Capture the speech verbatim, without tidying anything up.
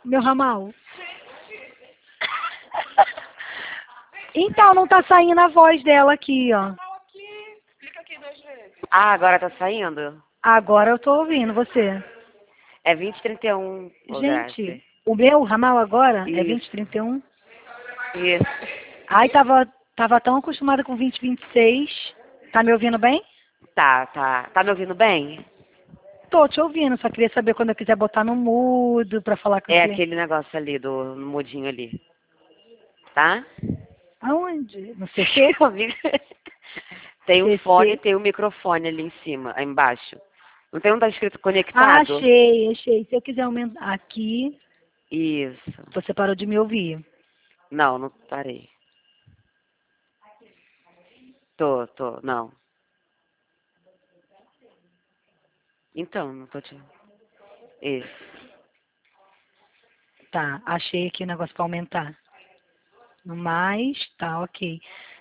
meu ramal. Então, não tá saindo a voz dela aqui, ó. Ah, agora tá saindo? Agora eu tô ouvindo você. É vinte e trinta e um, ô Gente, Grace. o meu ramal agora é Isso. vinte e trinta e um. Isso. Ai, tava, tava tão acostumada com vinte e vinte e seis. Tá me ouvindo bem? Tá, tá. Tá me ouvindo bem? Tô te ouvindo, só queria saber quando eu quiser botar no mudo pra falar com o É cliente. aquele negócio ali do no mudinho ali. Tá? Aonde? No C C? Tem um C fone e C. tem um microfone ali em cima, aí embaixo. Não tem um tá escrito Ah, conectado? achei, achei. Se eu quiser aumentar aqui, Isso. você parou de me ouvir. Não, não parei. Tô, tô, não. Então, não tô te... Isso. Tá, achei aqui o negócio pra aumentar. No mais, tá, ok.